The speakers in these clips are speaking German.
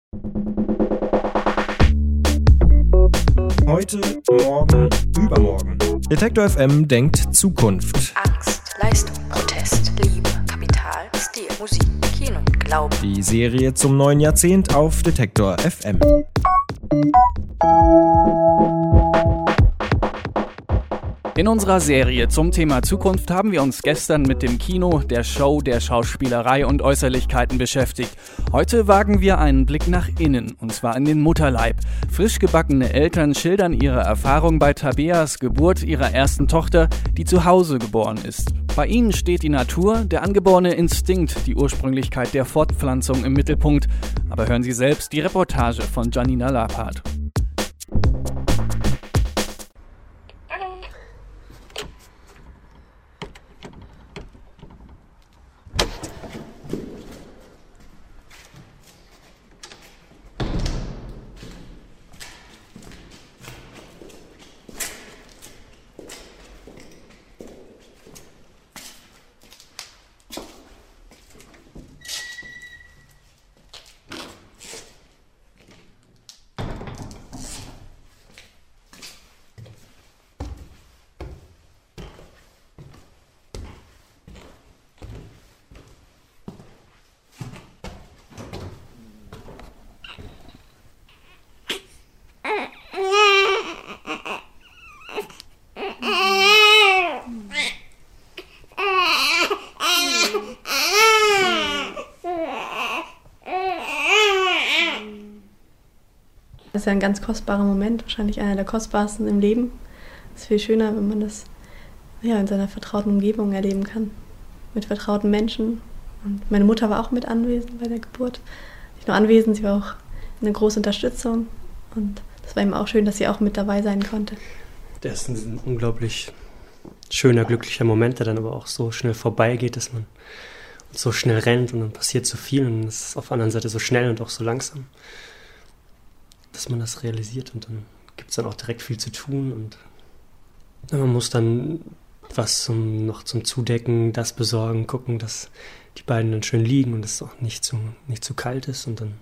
Heute, morgen, übermorgen. Detektor FM denkt Zukunft. Angst, Leistung, Protest, Liebe, Kapital, Stil, Musik, Kino, Glaube. Die Serie zum neuen Jahrzehnt auf Detektor FM. In unserer Serie zum Thema Zukunft haben wir uns gestern mit dem Kino, der Show, der Schauspielerei und Äußerlichkeiten beschäftigt. Heute wagen wir einen Blick nach innen, und zwar in den Mutterleib. Frisch gebackene Eltern schildern ihre Erfahrung bei Tabeas Geburt ihrer ersten Tochter, die zu Hause geboren ist. Bei ihnen steht die Natur, der angeborene Instinkt, die Ursprünglichkeit der Fortpflanzung im Mittelpunkt. Aber hören Sie selbst die Reportage von Janina Lapart. Das ist ja ein ganz kostbarer Moment, wahrscheinlich einer der kostbarsten im Leben. Es ist viel schöner, wenn man das in seiner vertrauten Umgebung erleben kann, mit vertrauten Menschen. Und meine Mutter war auch mit anwesend bei der Geburt. Nicht nur anwesend, sie war auch eine große Unterstützung. Und das war eben auch schön, dass sie auch mit dabei sein konnte. Das ist ein unglaublich schöner, glücklicher Moment, der dann aber auch so schnell vorbeigeht, dass man so schnell rennt und dann passiert so viel und es ist auf der anderen Seite so schnell und auch so langsam, dass man das realisiert und dann gibt es dann auch direkt viel zu tun und man muss dann was noch zum Zudecken, das besorgen, gucken, dass die beiden dann schön liegen und es auch nicht zu kalt ist und dann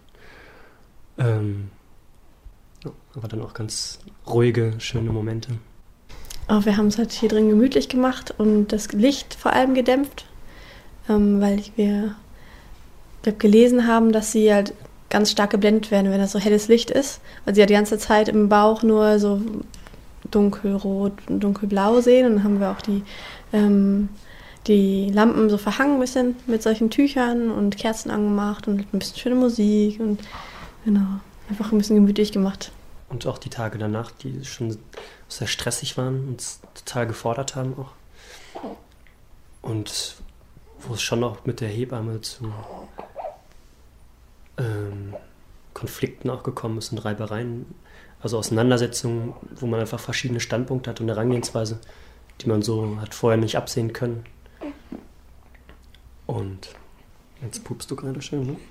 aber dann auch ganz ruhige, schöne Momente. Auch wir haben es halt hier drin gemütlich gemacht und das Licht vor allem gedämpft, weil wir gelesen haben, dass sie halt ganz stark geblendet werden, wenn das so helles Licht ist, weil sie ja die ganze Zeit im Bauch nur so dunkelrot und dunkelblau sehen. Und dann haben wir auch die Lampen so verhangen ein bisschen mit solchen Tüchern und Kerzen angemacht und ein bisschen schöne Musik und genau, einfach ein bisschen gemütlich gemacht. Und auch die Tage danach, die schon sehr stressig waren und uns total gefordert haben auch. Und wo es schon auch mit der Hebamme zu Konflikten auch gekommen ist und Reibereien, also Auseinandersetzungen, wo man einfach verschiedene Standpunkte hat und eine Herangehensweise, die man so hat vorher nicht absehen können. Und jetzt pupst du gerade schön, ne?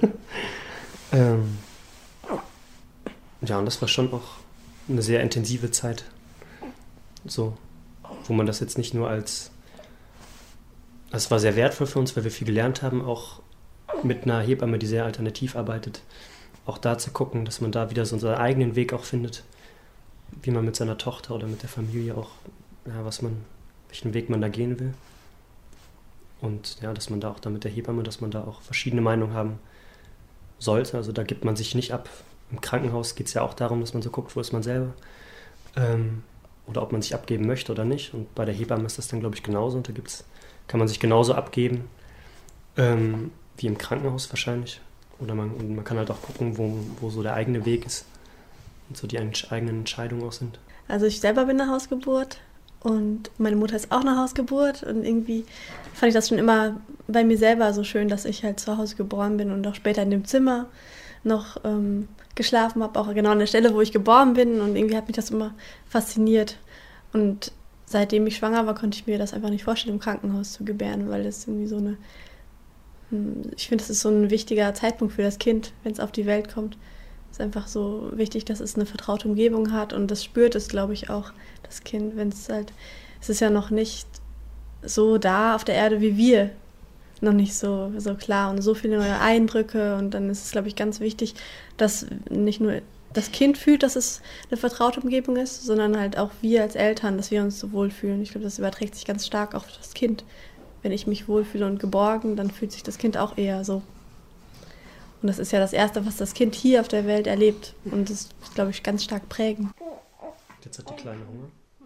Ja, und das war schon auch eine sehr intensive Zeit, so, wo man das jetzt nicht nur es war sehr wertvoll für uns, weil wir viel gelernt haben, auch mit einer Hebamme, die sehr alternativ arbeitet, auch da zu gucken, dass man da wieder so seinen eigenen Weg auch findet, wie man mit seiner Tochter oder mit der Familie auch, welchen Weg man da gehen will. Und ja, dass man da auch da mit der Hebamme, dass man da auch verschiedene Meinungen haben sollte. Also da gibt man sich nicht ab. Im Krankenhaus geht es ja auch darum, dass man so guckt, wo ist man selber. Oder ob man sich abgeben möchte oder nicht. Und bei der Hebamme ist das dann, glaube ich, genauso. Und da kann man sich genauso abgeben, wie im Krankenhaus wahrscheinlich. Oder man kann halt auch gucken, wo so der eigene Weg ist und so die eigenen Entscheidungen auch sind. Also ich selber bin eine Hausgeburt und meine Mutter ist auch eine Hausgeburt und irgendwie fand ich das schon immer bei mir selber so schön, dass ich halt zu Hause geboren bin und auch später in dem Zimmer noch geschlafen habe, auch genau an der Stelle, wo ich geboren bin und irgendwie hat mich das immer fasziniert und seitdem ich schwanger war, konnte ich mir das einfach nicht vorstellen, im Krankenhaus zu gebären, weil das irgendwie ich finde, das ist so ein wichtiger Zeitpunkt für das Kind, wenn es auf die Welt kommt. Es ist einfach so wichtig, dass es eine vertraute Umgebung hat und das spürt es, glaube ich, auch, das Kind, es ist ja noch nicht so da auf der Erde wie wir. noch nicht so klar und so viele neue Eindrücke. Und dann ist es, glaube ich, ganz wichtig, dass nicht nur das Kind fühlt, dass es eine vertraute Umgebung ist, sondern halt auch wir als Eltern, dass wir uns so wohlfühlen. Ich glaube, das überträgt sich ganz stark auf das Kind. Wenn ich mich wohlfühle und geborgen, dann fühlt sich das Kind auch eher so. Und das ist ja das Erste, was das Kind hier auf der Welt erlebt. Und das ist, glaube ich, ganz stark prägend. Jetzt hat die Kleine Hunger.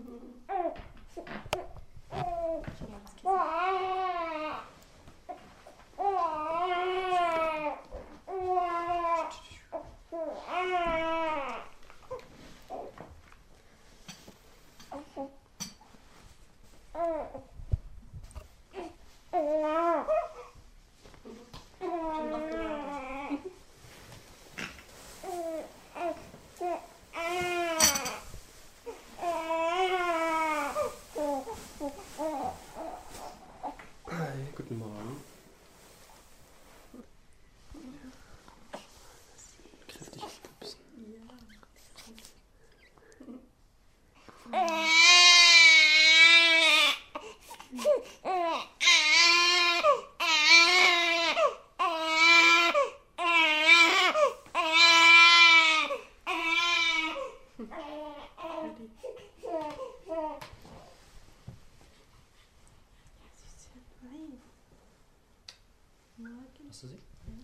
Guten Morgen. Kräftig pupsen. Hast du sie?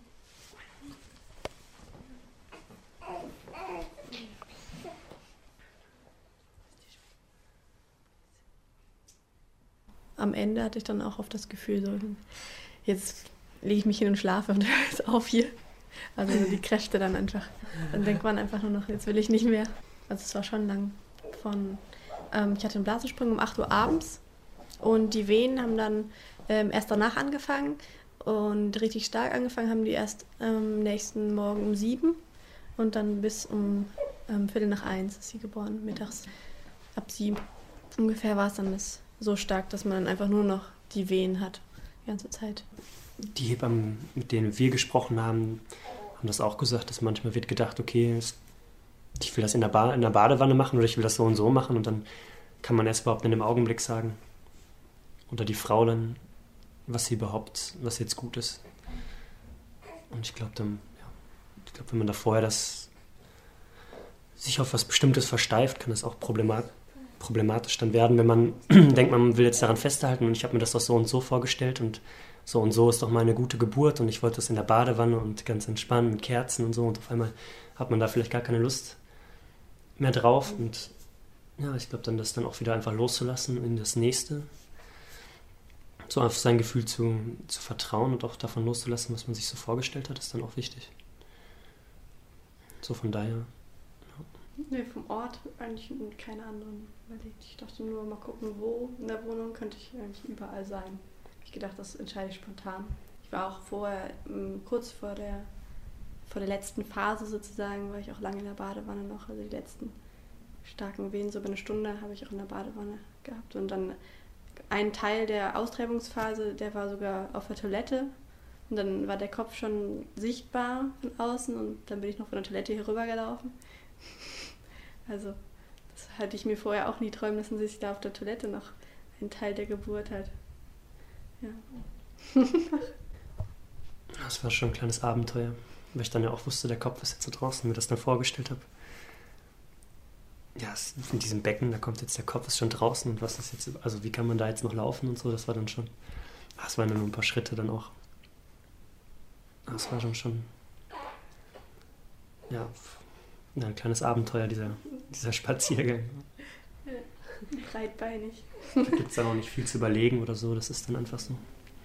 Am Ende hatte ich dann auch oft das Gefühl, so, jetzt lege ich mich hin und schlafe und höre jetzt auf hier. Also die Kräfte dann einfach. Dann denkt man einfach nur noch, jetzt will ich nicht mehr. Also es war schon lang. Ich hatte einen Blasensprung um 8 Uhr abends und die Wehen haben dann erst danach angefangen. Und richtig stark angefangen haben die erst am nächsten Morgen um 7 und dann bis um 12:45 ist sie geboren, mittags ab 7. Ungefähr war es dann so stark, dass man dann einfach nur noch die Wehen hat, die ganze Zeit. Die Hebammen, mit denen wir gesprochen haben, haben das auch gesagt, dass manchmal wird gedacht, okay, ich will das in der Badewanne machen oder ich will das so und so machen und dann kann man erst überhaupt in dem Augenblick sagen, oder die Frau dann, was jetzt gut ist. Und ich glaube wenn man da vorher sich auf was Bestimmtes versteift, kann das auch problematisch dann werden, wenn man denkt, man will jetzt daran festhalten und ich habe mir das doch so und so vorgestellt und so ist doch mal eine gute Geburt und ich wollte das in der Badewanne und ganz entspannen mit Kerzen und so und auf einmal hat man da vielleicht gar keine Lust mehr drauf und ja, ich glaube dann, das dann auch wieder einfach loszulassen in das Nächste. So auf sein Gefühl zu vertrauen und auch davon loszulassen, was man sich so vorgestellt hat, ist dann auch wichtig. So von daher. Ja. Nee, vom Ort eigentlich keine anderen überlegt. Ich dachte nur, mal gucken, wo in der Wohnung könnte ich eigentlich überall sein. Ich gedacht, das entscheide ich spontan. Ich war auch vorher, kurz vor der letzten Phase sozusagen, war ich auch lange in der Badewanne noch. Also die letzten starken Wehen, so über eine Stunde habe ich auch in der Badewanne gehabt und dann ein Teil der Austreibungsphase, der war sogar auf der Toilette und dann war der Kopf schon sichtbar von außen und dann bin ich noch von der Toilette hier rüber gelaufen. Also das hatte ich mir vorher auch nie träumen lassen, dass ich da auf der Toilette noch einen Teil der Geburt hat. Ja. Das war schon ein kleines Abenteuer, weil ich dann ja auch wusste, der Kopf ist jetzt so draußen, mir das dann vorgestellt habe. Ja, in diesem Becken, da kommt jetzt der Kopf, ist schon draußen und was ist jetzt, also wie kann man da jetzt noch laufen und so, das war dann schon, das waren dann nur ein paar Schritte dann auch. Das war dann schon, ja, ein kleines Abenteuer, dieser Spaziergang. Breitbeinig. Da gibt es dann auch nicht viel zu überlegen oder so, das ist dann einfach so.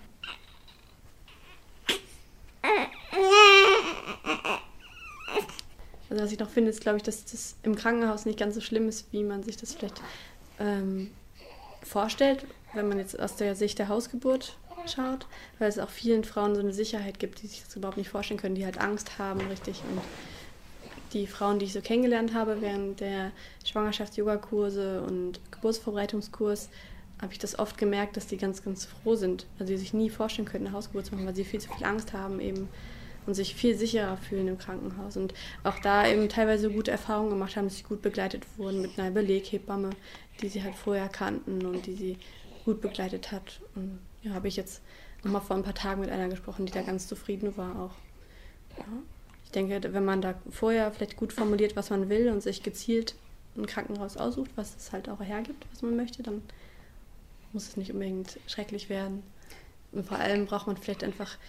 Also was ich noch finde, ist, glaube ich, dass das im Krankenhaus nicht ganz so schlimm ist, wie man sich das vielleicht vorstellt, wenn man jetzt aus der Sicht der Hausgeburt schaut, weil es auch vielen Frauen so eine Sicherheit gibt, die sich das überhaupt nicht vorstellen können, die halt Angst haben, richtig. Und die Frauen, die ich so kennengelernt habe während der Schwangerschafts-Yoga-Kurse und Geburtsvorbereitungskurs, habe ich das oft gemerkt, dass die ganz, ganz froh sind, also die sich nie vorstellen können, eine Hausgeburt zu machen, weil sie viel zu viel Angst haben eben und sich viel sicherer fühlen im Krankenhaus und auch da eben teilweise gute Erfahrungen gemacht haben, dass sie gut begleitet wurden mit einer Beleghebamme, die sie halt vorher kannten und die sie gut begleitet hat. Und ja, habe ich jetzt nochmal vor ein paar Tagen mit einer gesprochen, die da ganz zufrieden war auch. Ja. Ich denke, wenn man da vorher vielleicht gut formuliert, was man will und sich gezielt ein Krankenhaus aussucht, was es halt auch hergibt, was man möchte, dann muss es nicht unbedingt schrecklich werden. Und vor allem braucht man vielleicht einfach,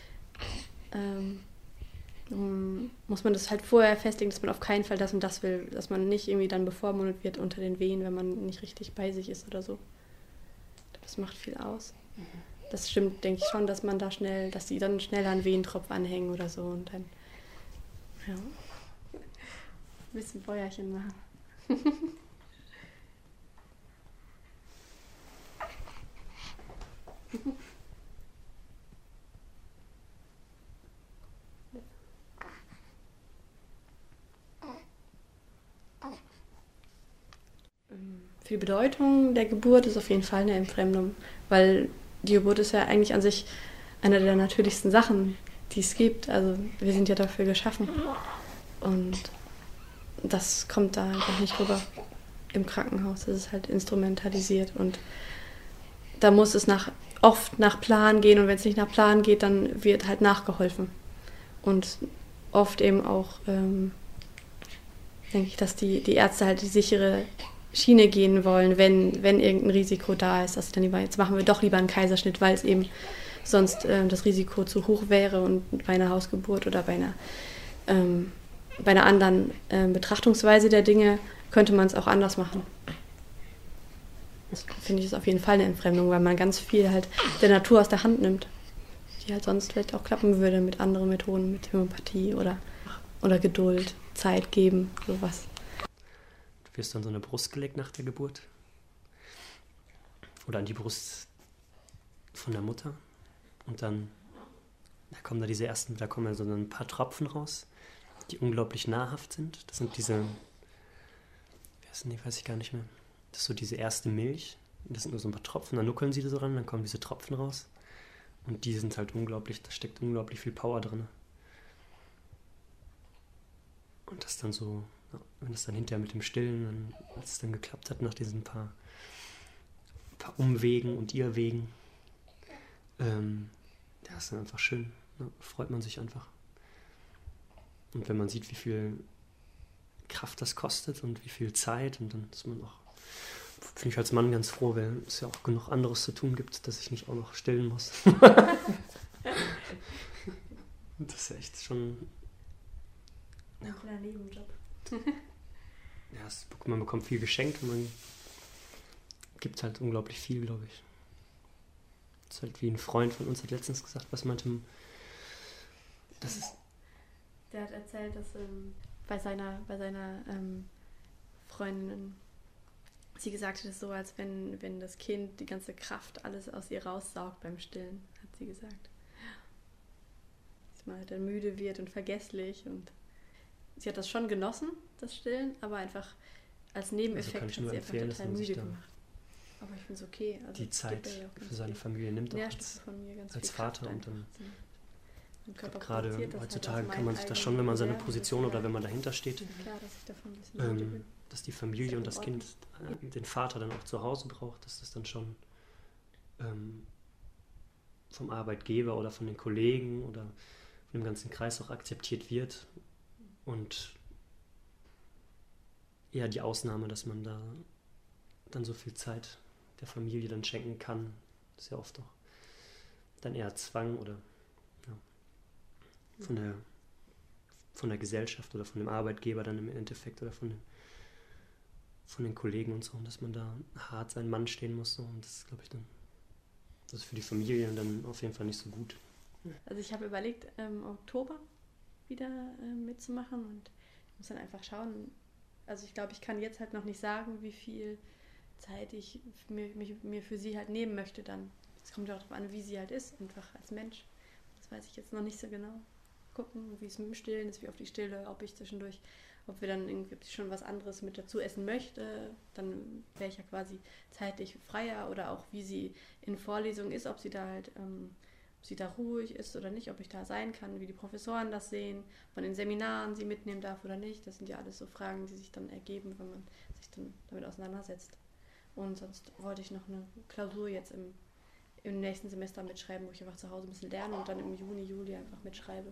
muss man das halt vorher festlegen, dass man auf keinen Fall das und das will, dass man nicht irgendwie dann bevormundet wird unter den Wehen, wenn man nicht richtig bei sich ist oder so. Das macht viel aus. Das stimmt, denke ich schon, dass man da dass die dann schneller einen Wehentropf anhängen oder so und dann, ja, ein bisschen Feuerchen machen. Für die Bedeutung der Geburt ist auf jeden Fall eine Entfremdung, weil die Geburt ist ja eigentlich an sich eine der natürlichsten Sachen, die es gibt. Also wir sind ja dafür geschaffen und das kommt da einfach nicht rüber im Krankenhaus. Das ist halt instrumentalisiert und da muss es oft nach Plan gehen und wenn es nicht nach Plan geht, dann wird halt nachgeholfen. Und oft eben auch, denke ich, dass die Ärzte halt die sichere Schiene gehen wollen, wenn irgendein Risiko da ist, dass sie dann lieber, jetzt machen wir doch lieber einen Kaiserschnitt, weil es eben sonst das Risiko zu hoch wäre und bei einer Hausgeburt oder bei einer anderen Betrachtungsweise der Dinge könnte man es auch anders machen. Das finde ich ist auf jeden Fall eine Entfremdung, weil man ganz viel halt der Natur aus der Hand nimmt, die halt sonst vielleicht auch klappen würde mit anderen Methoden, mit Homöopathie oder Geduld, Zeit geben, sowas. Du wirst an so eine Brust gelegt nach der Geburt oder an die Brust von der Mutter und dann kommen ja so ein paar Tropfen raus, die unglaublich nahrhaft sind. Das sind diese, weiß ich gar nicht mehr, das ist so diese erste Milch, das sind nur so ein paar Tropfen, dann nuckeln sie da so ran, dann kommen diese Tropfen raus und die sind halt unglaublich, da steckt unglaublich viel Power drin. Und das dann so, wenn das dann hinterher mit dem Stillen, als es dann geklappt hat, nach diesen paar Umwegen und Irrwegen, ist dann einfach schön, ne? Freut man sich einfach. Und wenn man sieht, wie viel Kraft das kostet und wie viel Zeit, und dann ist man auch, finde ich als Mann ganz froh, weil es ja auch genug anderes zu tun gibt, dass ich nicht auch noch stillen muss. Das ist echt schon... Ja. Ein kleiner Nebenjob. Ja, man bekommt viel geschenkt und man gibt halt unglaublich viel, glaube ich. Das ist halt wie ein Freund von uns hat letztens gesagt, was meinte, das ist... Der hat erzählt, dass bei seiner Freundin sie gesagt hat, es ist so, als wenn das Kind die ganze Kraft alles aus ihr raussaugt beim Stillen, hat sie gesagt. Dass man halt dann müde wird und vergesslich und sie hat das schon genossen, das Stillen, aber einfach als Nebeneffekt hat sie einfach total müde gemacht. Aber ich finde es okay. Also die Zeit für seine Familie nimmt auch als Vater und dann gerade heutzutage kann man sich das schon, wenn man seine Position oder wenn man dahinter steht, dass die Familie und das Kind den Vater dann auch zu Hause braucht, dass das dann schon vom Arbeitgeber oder von den Kollegen oder von dem ganzen Kreis auch akzeptiert wird. Und eher die Ausnahme, dass man da dann so viel Zeit der Familie dann schenken kann, ist ja oft auch dann eher Zwang oder ja, von der Gesellschaft oder von dem Arbeitgeber dann im Endeffekt oder von den Kollegen und so, und dass man da hart seinen Mann stehen muss. So. Und das ist, glaube ich, dann das ist für die Familie dann auf jeden Fall nicht so gut. Also ich habe überlegt, im Oktober wieder mitzumachen und ich muss dann einfach schauen. Also ich glaube, ich kann jetzt halt noch nicht sagen, wie viel Zeit ich mir für sie halt nehmen möchte dann. Es kommt ja auch darauf an, wie sie halt ist, einfach als Mensch. Das weiß ich jetzt noch nicht so genau. Gucken, wie es mit dem Stillen ist, wie oft ich stille, ob ich zwischendurch, ob sie schon was anderes mit dazu essen möchte, dann wäre ich ja quasi zeitlich freier oder auch wie sie in Vorlesungen ist, ob sie da halt ob sie da ruhig ist oder nicht, ob ich da sein kann, wie die Professoren das sehen, von den Seminaren sie mitnehmen darf oder nicht. Das sind ja alles so Fragen, die sich dann ergeben, wenn man sich dann damit auseinandersetzt. Und sonst wollte ich noch eine Klausur jetzt im nächsten Semester mitschreiben, wo ich einfach zu Hause ein bisschen lerne und dann im Juni, Juli einfach mitschreibe.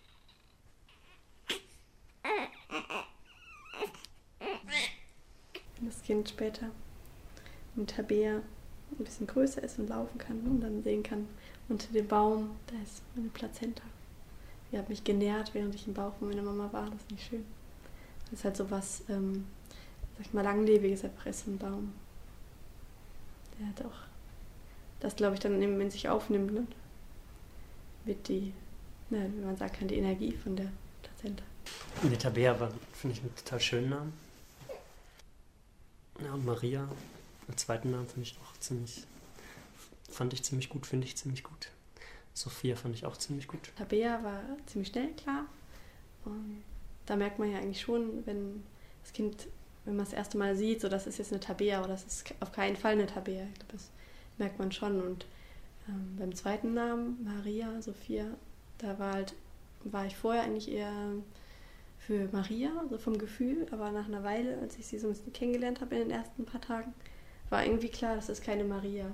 Wenn das Kind später mit Tabea ein bisschen größer ist und laufen kann und dann sehen kann, unter dem Baum, da ist meine Plazenta. Die hat mich genährt, während ich im Bauch von meiner Mama war. Das ist nicht schön. Das ist halt so was, sag ich mal, Langlebiges einfach ist, so ein Baum. Der hat auch, das glaube ich dann in sich aufnimmt, ne? Wird die, wie man sagen kann, die Energie von der Plazenta. Die Tabea war, finde ich, einen total schönen Namen. Ja, und Maria, als zweiten Namen, finde ich ziemlich gut. Sophia fand ich auch ziemlich gut. Tabea war ziemlich schnell klar. Und da merkt man ja eigentlich schon, wenn das Kind, wenn man das erste Mal sieht, so das ist jetzt eine Tabea oder das ist auf keinen Fall eine Tabea. Ich glaube, das merkt man schon. Und beim zweiten Namen, Maria, Sophia, da war ich vorher eigentlich eher für Maria, so vom Gefühl, aber nach einer Weile, als ich sie so ein bisschen kennengelernt habe in den ersten paar Tagen, war irgendwie klar, das ist keine Maria.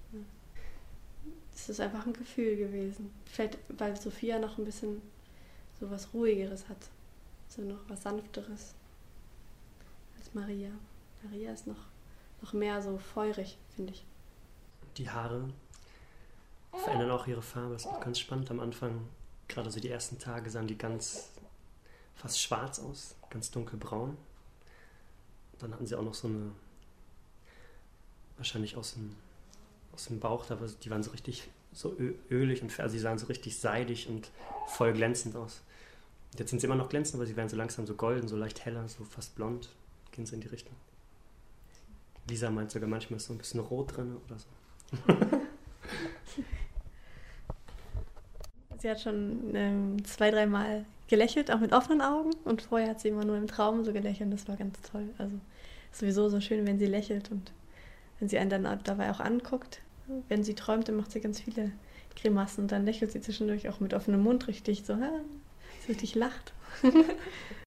Das ist einfach ein Gefühl gewesen. Vielleicht, weil Sophia noch ein bisschen so was Ruhigeres hat, so noch was Sanfteres als Maria. Maria ist noch mehr so feurig, finde ich. Die Haare verändern auch ihre Farbe, das ist auch ganz spannend. Am Anfang, gerade so die ersten Tage, sahen die fast schwarz aus, ganz dunkelbraun. Dann hatten sie auch noch so eine, wahrscheinlich aus dem Bauch, die waren so richtig so ölig und also sie sahen so richtig seidig und voll glänzend aus. Und jetzt sind sie immer noch glänzend, aber sie werden so langsam so golden, so leicht heller, so fast blond, gehen sie in die Richtung. Lisa meint sogar, manchmal ist so ein bisschen rot drin oder so. Sie hat schon 2-3 Mal gelächelt, auch mit offenen Augen. Und vorher hat sie immer nur im Traum so gelächelt. Das war ganz toll. Also sowieso so schön, wenn sie lächelt und wenn sie einen dann dabei auch anguckt. Wenn sie träumt, dann macht sie ganz viele Grimassen. Und dann lächelt sie zwischendurch auch mit offenem Mund richtig so richtig lacht.